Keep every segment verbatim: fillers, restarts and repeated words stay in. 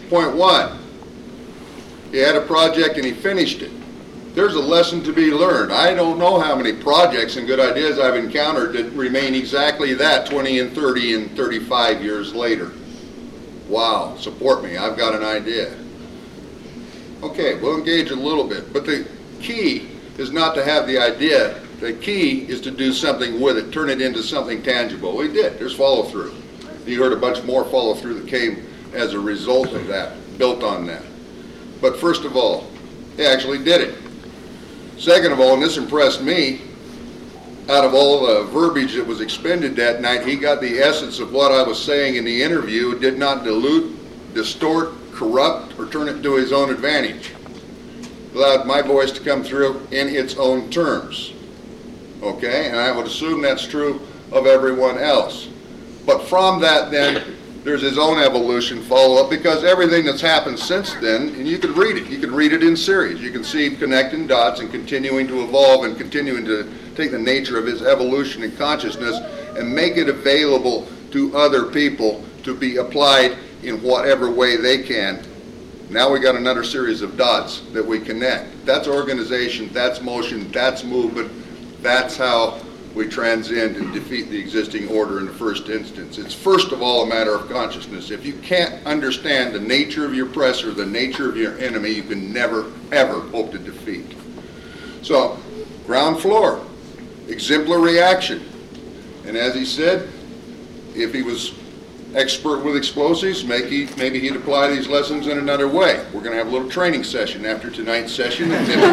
Point one, he had a project and he finished it. There's a lesson to be learned. I don't know how many projects and good ideas I've encountered that remain exactly that twenty and thirty and thirty-five years later. Wow, support me, I've got an idea. Okay, we'll engage a little bit, but the key is not to have the idea. The key is to do something with it, turn it into something tangible. We did, there's follow through. You heard a bunch more follow through that came as a result of that, built on that. But first of all, he actually did it. Second of all, and this impressed me, out of all the verbiage that was expended that night, he got the essence of what I was saying in the interview, did not dilute, distort, corrupt, or turn it to his own advantage. Allowed my voice to come through in its own terms. Okay, and I would assume that's true of everyone else. But from that then, there's his own evolution follow-up, because everything that's happened since then, and you can read it, you can read it in series. You can see connecting dots and continuing to evolve and continuing to take the nature of his evolution and consciousness and make it available to other people to be applied in whatever way they can. Now we got another series of dots that we connect. That's organization, that's motion, that's movement, that's how we transcend and defeat the existing order in the first instance. It's first of all a matter of consciousness. If you can't understand the nature of your oppressor, the nature of your enemy, you can never, ever hope to defeat. So, ground floor, exemplary action. And as he said, if he was expert with explosives, maybe, maybe he'd apply these lessons in another way. We're going to have a little training session after tonight's session. And then,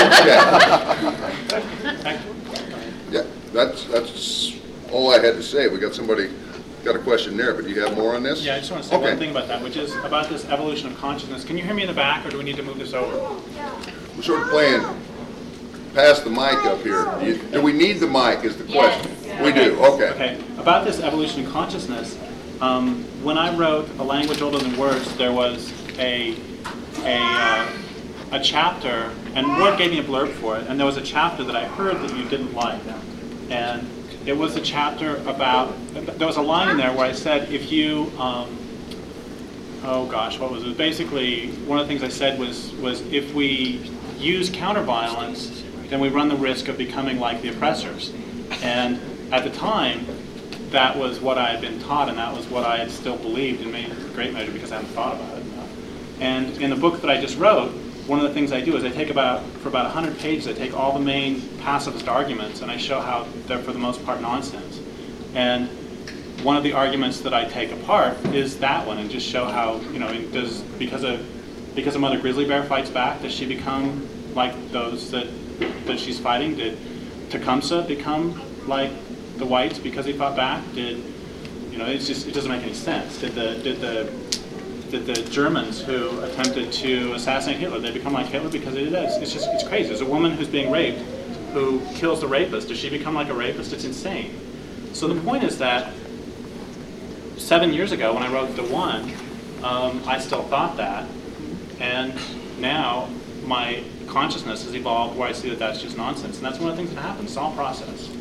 yeah. Yeah, that's, that's all I had to say. We got somebody, got a question there, but do you have more on this? Yeah, I just want to say okay. one thing about that, which is about this evolution of consciousness. Can you hear me in the back, or do we need to move this over? We're sort of playing pass the mic up here. Do, you, do we need the mic is the question? Yes. We do, okay. Okay, about this evolution of consciousness, um, when I wrote A Language Older Than Words, there was a, a, uh, a chapter, and Ward gave me a blurb for it, and there was a chapter that I heard that you didn't like. And it was a chapter about, there was a line in there where I said, if you, um, oh gosh, what was it? Basically, one of the things I said was, was if we use counterviolence, then we run the risk of becoming like the oppressors. And at the time, that was what I had been taught, and that was what I had still believed in a great measure because I hadn't thought about it enough. And in the book that I just wrote, one of the things I do is I take about, for about one hundred pages, I take all the main pacifist arguments and I show how they're for the most part nonsense. And one of the arguments that I take apart is that one, and just show how, you know, does, because a, because a mother grizzly bear fights back, does she become like those that, that she's fighting? Did Tecumseh become like the whites because he fought back? Did, you know, it's just, it doesn't make any sense. Did the, did the, Did the Germans who attempted to assassinate Hitler, they become like Hitler because they did that? It's just, it's crazy. There's a woman who's being raped who kills the rapist. Does she become like a rapist? It's insane. So the point is that seven years ago when I wrote The One, um, I still thought that. And now my consciousness has evolved where I see that that's just nonsense. And that's one of the things that happens. It's all process.